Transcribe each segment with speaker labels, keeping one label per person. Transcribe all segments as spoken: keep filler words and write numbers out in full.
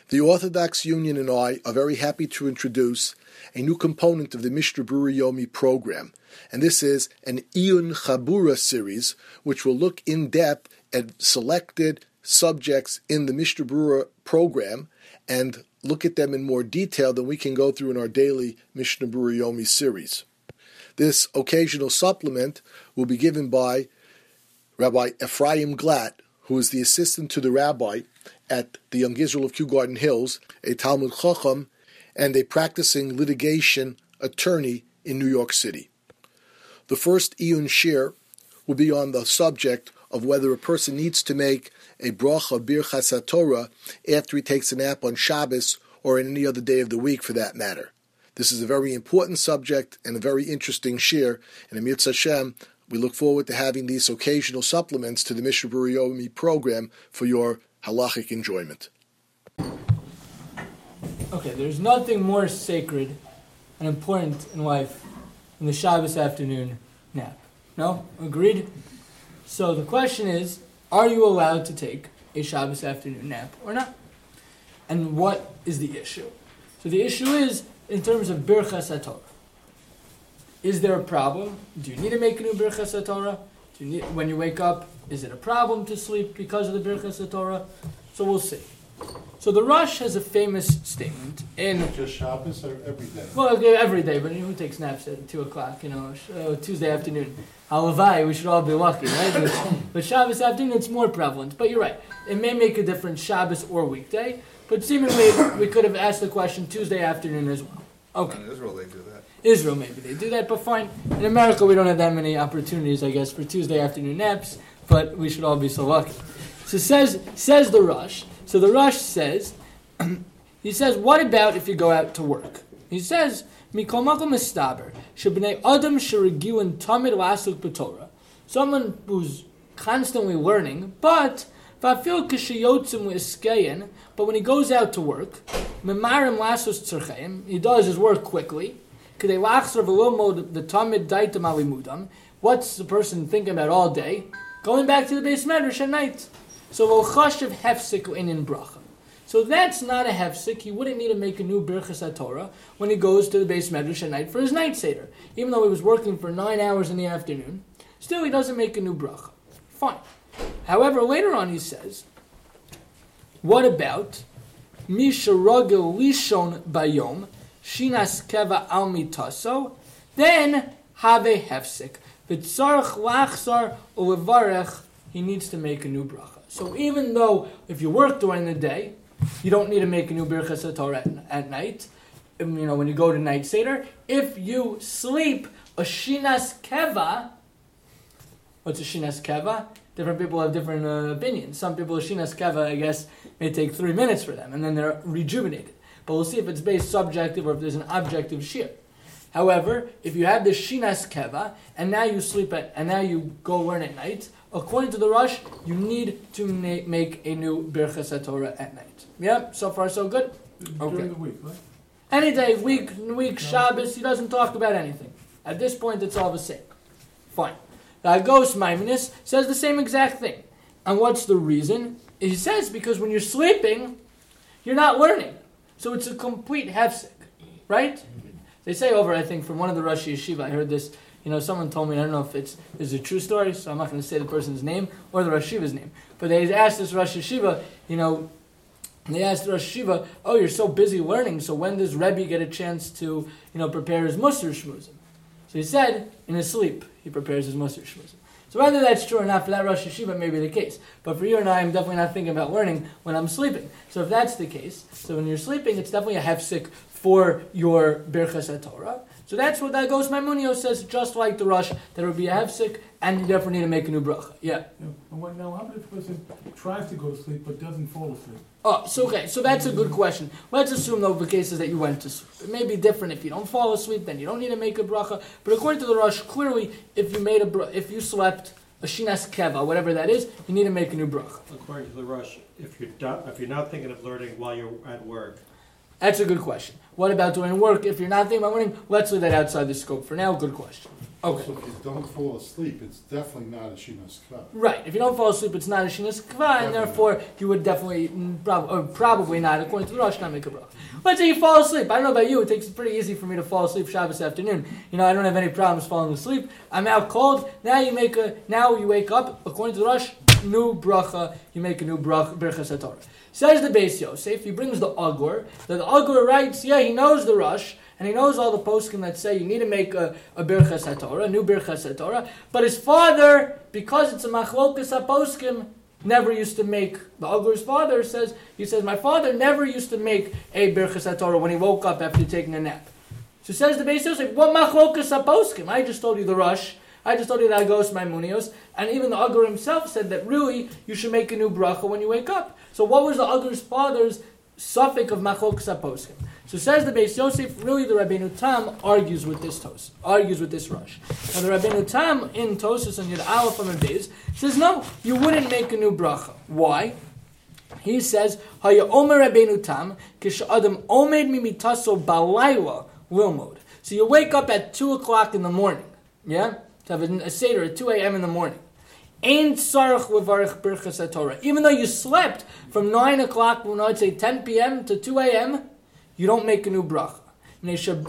Speaker 1: The Orthodox Union and I are very happy to introduce a new component of the Mishnah Berurah Yomi program, and this is an Iyun Chabura series, which will look in depth at selected subjects in the Mishnah Berurah program and look at them in more detail than we can go through in our daily Mishnah Berurah Yomi series. This occasional supplement will be given by Rabbi Ephraim Glatt, who is the assistant to the rabbi at the Young Israel of Kew Garden Hills, a Talmud Chacham, and a practicing litigation attorney in New York City. The first Iyun Shir will be on the subject of whether a person needs to make a bracha birchas HaTorah after he takes a nap on Shabbos or any other day of the week for that matter. This is a very important subject and a very interesting shir, and in Mitzvah Hashem, we look forward to having these occasional supplements to the Mishnah Berurah Yomi program for your halachic enjoyment.
Speaker 2: Okay, there's nothing more sacred and important in life than the Shabbos afternoon nap. No? Agreed? So the question is, are you allowed to take a Shabbos afternoon nap or not? And what is the issue? So the issue is in terms of Birchas HaTorah. Is there a problem? Do you need to make a new Birchas HaTorah? Do you need, when you wake up, is it a problem to sleep because of the Birchas HaTorah? So we'll see. So the Rosh has a famous statement in...
Speaker 3: Just Shabbos or every day?
Speaker 2: Well, every day, but who takes naps at two o'clock, you know, uh, Tuesday afternoon? Halavai, we should all be lucky, right? But Shabbos afternoon, it's more prevalent. But you're right. It may make a difference Shabbos or weekday, but seemingly we could have asked the question Tuesday afternoon as well. Okay.
Speaker 4: In Israel, they do that.
Speaker 2: Israel, maybe they do that, but fine. In America, we don't have that many opportunities, I guess, for Tuesday afternoon naps, but we should all be so lucky. So says says the Rosh. So the Rosh says, he says, what about if you go out to work? He says, Mikol makom mistaber, shebnei adam sheregiu tamid lasuk b'Torah. Someone who's constantly learning, but vafil kishayotzim u'iskeyin, but when he goes out to work, memarim lasos tzarcheim, he does his work quickly. What's the person thinking about all day? Going back to the Beis Medrash at night. So chashiv hefsik in bracha. So that's not a hefsik. He wouldn't need to make a new Birchas HaTorah when he goes to the Beis Medrash at night for his night seder. Even though he was working for nine hours in the afternoon, still he doesn't make a new bracha. Fine. However, later on he says, what about Misha Ragel Lishon Bayom Shinas Keva Al Mitaso, then have a hefsik. V'tzarech lachzar ulevarech, he needs to make a new bracha. So even though if you work during the day, you don't need to make a new Birchas HaTorah at, at night, you know, when you go to night seder. If you sleep a Shinas Keva, what's a Shinas Keva? Different people have different uh, opinions. Some people, a Shinas Keva, I guess, may take three minutes for them, and then they're rejuvenated. But we'll see if it's based subjective or if there's an objective shir. However, if you have the Shinas Keva, and now you sleep at, and now you go learn at night, according to the Rosh, you need to na- make a new Birchas HaTorah at night. Yeah, so far so good? Okay.
Speaker 3: During the week, right?
Speaker 2: Any day, week, week, Shabbos, he doesn't talk about anything. At this point, it's all the same. Fine. The Agos Maimonides says the same exact thing. And what's the reason? He says because when you're sleeping, you're not learning. So it's a complete hefsek, right? They say over, I think, from one of the Rosh Yeshiva, I heard this, you know, someone told me, I don't know if it's, it's a true story, so I'm not going to say the person's name or the Rosh Yeshiva's name. But they asked this Rosh Yeshiva, you know, they asked Rosh Yeshiva, oh, you're so busy learning, so when does Rebbe get a chance to, you know, prepare his Musar Shmuzim? So he said, in his sleep, he prepares his Musar Shmuzim. So whether that's true or not, for that Rosh Yeshiva may be the case. But for you and I, I'm definitely not thinking about learning when I'm sleeping. So if that's the case, so when you're sleeping, it's definitely a hefsik for your Birchas HaTorah. So that's what that goes. Maimonides says, just like the Rosh, that it would be a hefsik, and you definitely need to make a new bracha. Yeah.
Speaker 3: Yeah. And what, now, how about if a person tries to go to sleep but doesn't fall asleep?
Speaker 2: Oh, so okay, so that's a good question. Let's assume, though, the cases that you went to sleep. It may be different if you don't fall asleep, then you don't need to make a bracha. But according to the Rosh, clearly, if you made a bra- if you slept a Shinas Keva, whatever that is, you need to make a new bracha.
Speaker 5: According to the Rosh, if you're do- if you're not thinking of learning while you're at work,
Speaker 2: That's a good question. What about doing work if you're not thinking about morning? Let's leave that outside the scope for now. Good question. Okay.
Speaker 4: So if you don't fall asleep, it's definitely not a shinas kva.
Speaker 2: Right. If you don't fall asleep, it's not a shinas kva, and therefore you would definitely, mm, prob- or probably not, according to the Rosh, not make a bracha. Let's say you fall asleep. I don't know about you. It takes it pretty easy for me to fall asleep Shabbos afternoon. You know, I don't have any problems falling asleep. I'm out cold. Now you make a. Now you wake up. According to the Rosh, new bracha. You make a new bracha. Birchas HaTorah. Says the Beis Yosef. He brings the Agur. The, the Agur writes. Yeah, he knows the Rosh. And he knows all the poskim that say you need to make a, a Birchas HaTorah, a new Birchas HaTorah. But his father, because it's a Machlokas HaPoskim, never used to make, the Agur's father says, he says, my father never used to make a Birchas HaTorah when he woke up after taking a nap. So says the Beis Yosef, what Machlokas HaPoskim? I just told you the Rosh. I just told you the Agos Maimonios. And even the Agur himself said that really you should make a new bracha when you wake up. So what was the Agur's father's suffix of Machlokas HaPoskim? So says the Beis Yosef, really the Rabbeinu Tam argues with this Tos, argues with this Rosh. Now the Rabbeinu Tam in Tosas and Yud Aleph and Beis says no, you wouldn't make a new bracha. Why? He says, Haya Omer Rabbeinu Tam, Kish Adam Omed Mimitaso Balayla Lilmod. So you wake up at two o'clock in the morning, yeah, to have a, a seder at two a.m. in the morning. Ein tzarich levarich birchas HaTorah. Even though you slept from nine o'clock, well, I'd say ten p.m. to two a.m., you don't make a new bracha. Because your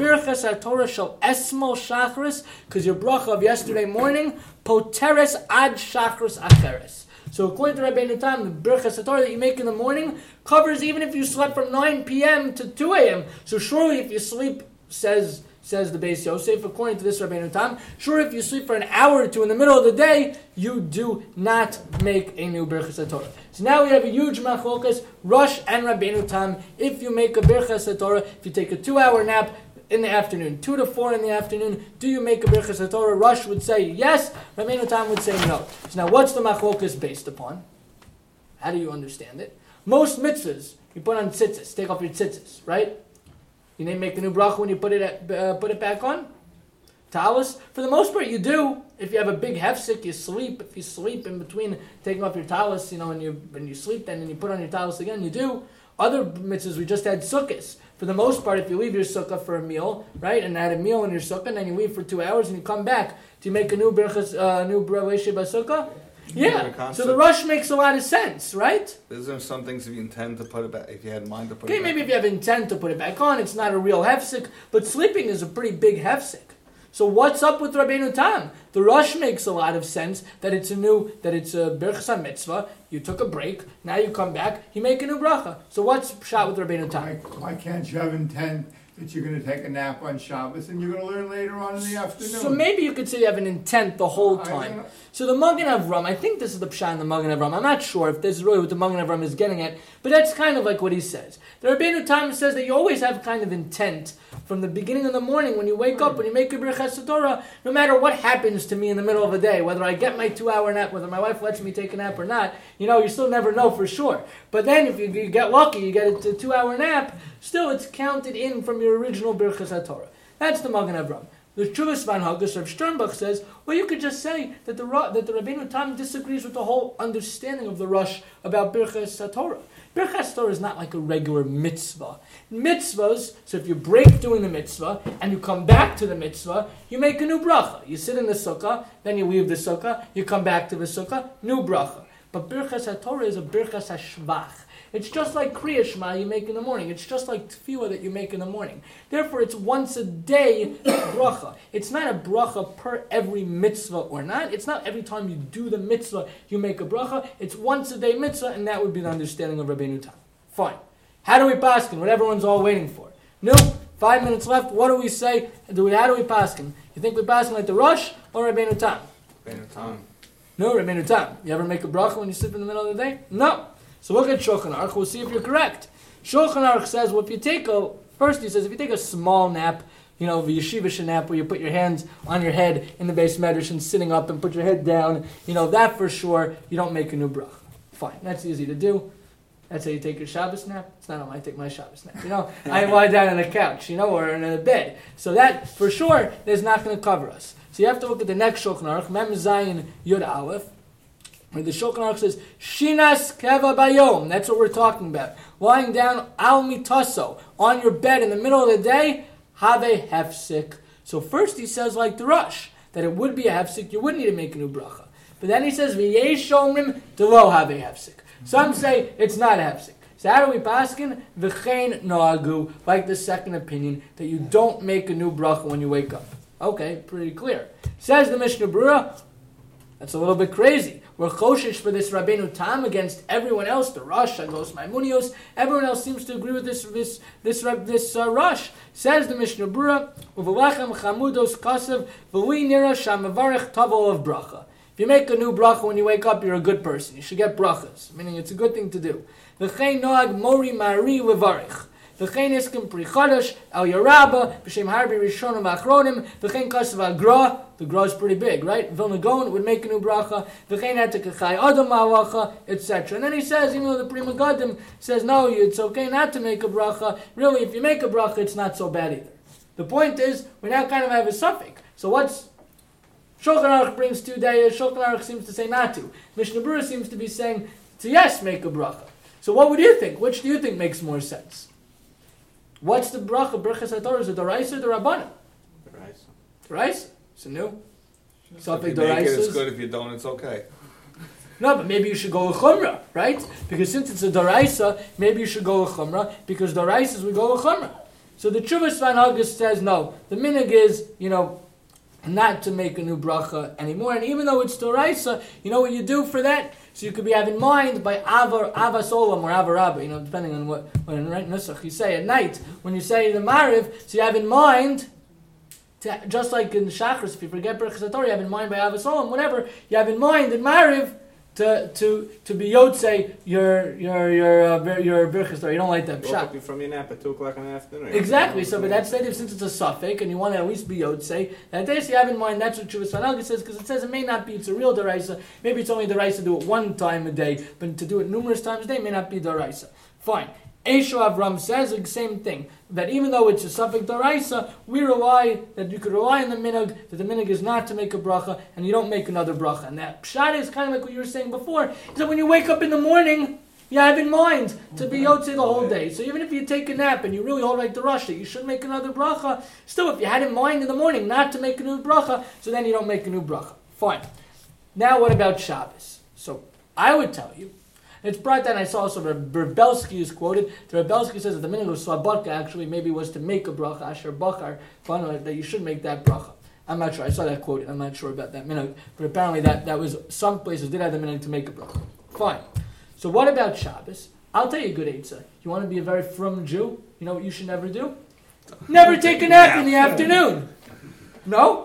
Speaker 2: bracha of yesterday morning, poteres ad shachris acheres. So according to Rabbeinu Tam, the Birchas HaTorah that you make in the morning covers even if you slept from nine p.m. to two a.m. So surely if you sleep, says says the Beis Yosef, according to this Rabbeinu Tam, sure if you sleep for an hour or two in the middle of the day, you do not make a new Birchas HaTorah. So now we have a huge machlokas, Rosh and Rabbeinu Tam. If you make a Birchas HaTorah, if you take a two-hour nap in the afternoon, two to four in the afternoon, do you make a Birchas HaTorah? Rosh would say yes, Rabbeinu Tam would say no. So now what's the machlokas based upon? How do you understand it? Most mitzvahs, you put on tzitzis, take off your tzitzis, right? You didn't make the new bracha when you put it at, uh, put it back on? Talis? For the most part, you do. If you have a big hefsek, you sleep. If you sleep in between taking off your talis, you know, when you when you sleep, then and you put on your talis again, you do. Other mitzvahs, we just had sukkahs. For the most part, if you leave your sukkah for a meal, right, and had a meal in your sukkah, and then you leave for two hours and you come back, do you make a new berachas, uh, new braveshe basukkah? Yeah, so the rush makes a lot of sense, right?
Speaker 5: Is there some things if you intend to put it back, if you had in mind to put
Speaker 2: okay,
Speaker 5: it back?
Speaker 2: Okay, maybe if you have intent to put it back on, it's not a real hefsek, but sleeping is a pretty big hefsek. So what's up with Rabbeinu Tam? The rush makes a lot of sense that it's a new, that it's a Birchas HaMitzvah, you took a break, now you come back, you make a new bracha. So what's shot with Rabbeinu Tam?
Speaker 6: Why, why can't you have intent that you're going to take a nap on Shabbos and you're going to learn later on in the afternoon?
Speaker 2: So maybe you could say you have an intent the whole time. So the Magen Avram, I think this is the pshat in the Magen Avram. I'm not sure if this is really what the Magen Avram is getting at, but that's kind of like what he says. The Rabbeinu Tam says that you always have kind of intent from the beginning of the morning when you wake up, when you make a Birchas HaTorah, no matter what happens to me in the middle of the day, whether I get my two-hour nap, whether my wife lets me take a nap or not, you know, you still never know for sure. But then if you, you get lucky, you get a two-hour nap, still it's counted in from your original Birchas HaTorah. That's the Magen Avram. The Chuvas Van Hagus of Sternbach says, well, you could just say that the that the Rabbeinu Tam disagrees with the whole understanding of the Rush about Birchas HaTorah. Birchas HaTorah is not like a regular mitzvah. Mitzvahs, so if you break doing the mitzvah and you come back to the mitzvah, you make a new bracha. You sit in the sukkah, then you leave the sukkah, you come back to the sukkah, new bracha. But Birchas HaTorah is a Birchas HaShvach. It's just like Kriya Shema you make in the morning. It's just like Tefillah that you make in the morning. Therefore, it's once a day bracha. It's not a bracha per every mitzvah or not. It's not every time you do the mitzvah you make a bracha. It's once a day mitzvah, and that would be the understanding of Rabbeinu Tam. Fine. How do we paskin? What everyone's all waiting for. No, five minutes left. What do we say? Do we? How do we paskin? You think we paskin like the Rosh or Rabbeinu Tam?
Speaker 5: Rabbeinu Tam.
Speaker 2: No, Rabbeinu Tam. You ever make a bracha when you sleep in the middle of the day? No. So look at Shulchan Aruch, we'll see if you're correct. Shulchan Aruch says, well, if you take a, first he says, if you take a small nap, you know, the yeshivish nap where you put your hands on your head in the base medrash and sitting up and put your head down, you know, that for sure, you don't make a new bracha. Fine, that's easy to do. That's how you take your Shabbos nap. It's not how I take my Shabbos nap. You know, I lie down on the couch, you know, or in a bed. So that, for sure, is not going to cover us. So you have to look at the next Shulchan Aruch, Mem Zayin Yud Aleph. Where the Shulchan Aruch says, Shinas keva bayom. That's what we're talking about. Lying down al mitaso, on your bed in the middle of the day, have a hefsik. So first he says like the Rush, that it would be a hefsik, you wouldn't need to make a new bracha. But then he says, v'yesh omrim delo have a hefsik. Some say it's not a hefsik. So how do we paskin? V'chein noagu, like the second opinion, that you don't make a new bracha when you wake up. Okay, pretty clear. Says the Mishnah Berurah, that's a little bit crazy. We're choshesh for this Rabbeinu Tam against everyone else, the Rush, Agos Maimonios. Everyone else seems to agree with this this this this uh, Rush. Says the Mishnah Berurah, Uvelachem chamudos kasev v'li nira shamavarech tavol of bracha. If you make a new bracha when you wake up, you're a good person. You should get brachas, meaning it's a good thing to do. V'chein noag mori mari levarich. V'chein iskim pri chadash al yaraba b'shem harbi rishonim achronim. V'chein kasev agra. The gra is pretty big, right? Vilna Gaon would make a new bracha. V'chein etekachai adam malacha, et cetera. And then he says, even though the Pri Megadim says no, it's okay not to make a bracha. Really, if you make a bracha, it's not so bad either. The point is, we now kind of have a suffix. So what's Shulchan Aruch brings two days. Shulchan Aruch seems to say not to. Mishnah Berurah seems to be saying to yes, make a bracha. So what would you think? Which do you think makes more sense? What's the bracha? Birchas HaTorah, is it the Raisa or the Rabbanan?
Speaker 5: The Raisa.
Speaker 2: The Raisa. It's a new.
Speaker 5: So if you make it, it's good. If you don't, it's okay.
Speaker 2: No, but maybe you should go with Chumrah, right? Because since it's a Daraisa, maybe you should go with Chumrah, because Daraisas we go with Chumrah. So the Chuvas Van August says no. The minig is, you know, not to make a new bracha anymore. And even though it's Daraisa, you know what you do for that? So you could be have in mind by Avar, Avas Olam or Avarabba, you know, depending on what, what in Nusach you say at night. When you say the Mariv, so you have in mind, to, just like in the Shachris, if you forget Birchas HaTorah, you have in mind by Avos Olam, whatever, you have in mind in Mariv to to to be Yotzei your your your uh, your Birchas HaTorah. You don't like that
Speaker 7: Woke
Speaker 2: pshat.
Speaker 7: up you from your nap at two o'clock in the afternoon.
Speaker 2: Exactly. So, but that's native since it's a suffix, and you want to at least be Yotzei. That day, so you have in mind. That's what Chuvas Van August says, because it says it may not be. It's a real deraisa. Maybe it's only deraisa to do it one time a day, but to do it numerous times a day may not be deraisa. Fine. Esho Avram says the same thing, that even though it's a suffix daraisa, we rely, that you could rely on the minog, that the minog is not to make a bracha, and you don't make another bracha. And that pshat is kind of like what you were saying before, is that when you wake up in the morning, you have in mind to be yotzei the whole day. So even if you take a nap and you really hold like the rush that you should make another bracha, still if you had in mind in the morning not to make a new bracha, so then you don't make a new bracha. Fine. Now what about Shabbos? So I would tell you, it's brought down, I saw also Rebelsky is quoted. The Rebelsky says that the meaning of Swabatka actually maybe was to make a bracha, Asher Bakar, that you should make that bracha. I'm not sure, I saw that quoted, I'm not sure about that minhag, but apparently that, that was, some places did have the minhag to make a bracha. Fine. So what about Shabbos? I'll tell you a good eitzah. You want to be a very frum Jew? You know what you should never do? Never take a nap in the afternoon. No?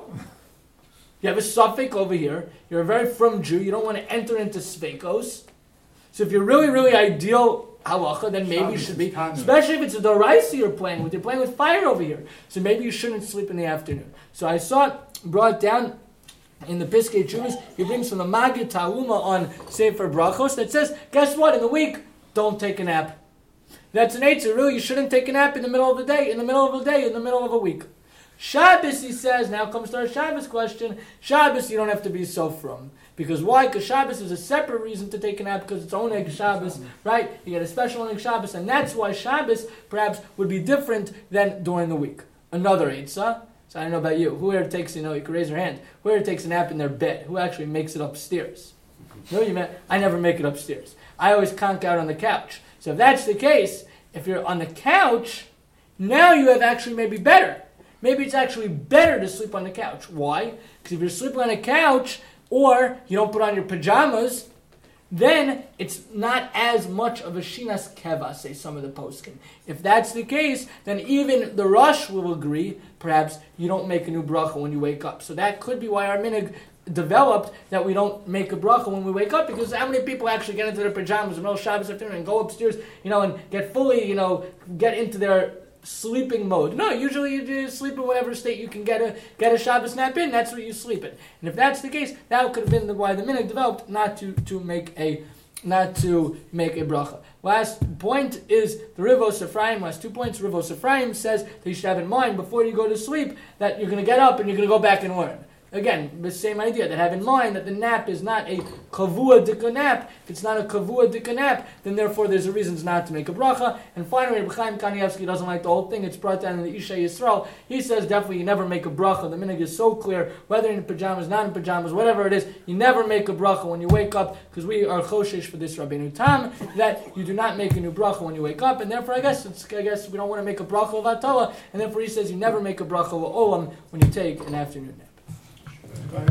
Speaker 2: You have a suffix over here. You're a very frum Jew. You don't want to enter into sveikos. So if you're really, really ideal halacha, then maybe you should be, especially if it's a doraisa you're playing with. You're playing with fire over here. So maybe you shouldn't sleep in the afternoon. So I saw it brought down in the Piskei Teshuvos. He brings from the Magid Taluma on Sefer Brachos that says, guess what? In the week, don't take a nap. That's an eitzah. Really, you shouldn't take a nap in the middle of the day, in the middle of the day, in the middle of a week. Shabbos, he says, now comes to our Shabbos question. Shabbos, you don't have to be so frum. Because why? Because Shabbos is a separate reason to take a nap, because it's Oneg Shabbos, right? You get a special Oneg Shabbos, and that's why Shabbos perhaps would be different than during the week. Another eitzah. So I don't know about you. Who here takes, you know, you can raise your hand. Who here takes a nap in their bed? Who actually makes it upstairs? You know what you meant? I never make it upstairs. I always conk out on the couch. So if that's the case, if you're on the couch, now you have actually maybe better. Maybe it's actually better to sleep on the couch. Why? Because if you're sleeping on a couch, or you don't put on your pajamas, then it's not as much of a shinas keva, say some of the poskim. If that's the case, then even the Rosh will agree, perhaps you don't make a new bracha when you wake up. So that could be why our minhag developed that we don't make a bracha when we wake up, because how many people actually get into their pajamas in the middle of Shabbos afternoon and go upstairs, you know, and get fully, you know, get into their sleeping mode. No, usually you just sleep in whatever state you can get a get a Shabbos nap in. That's what you sleep in. And if that's the case, that could have been the, why the minhag developed not to, to make a not to make a bracha. Last point is the Rivos Ephraim. Last two points. Rivos Ephraim says that you should have in mind before you go to sleep that you're going to get up and you're going to go back and learn. again, the same idea, that have in mind that the nap is not a kavua dika nap. If it's not a kavua dika nap, then therefore there's a reason not to make a bracha. And finally, Reb Chaim Kanievsky doesn't like the whole thing. It's brought down in the Isha Yisrael. He says definitely you never make a bracha. The minhag is so clear, whether in pajamas, not in pajamas, whatever it is, you never make a bracha when you wake up, because we are choshesh for this Rabbeinu Tam, that you do not make a new bracha when you wake up, and therefore I guess it's, I guess we don't want to make a bracha of Atala, and therefore he says you never make a bracha of Olam when you take an afternoon nap.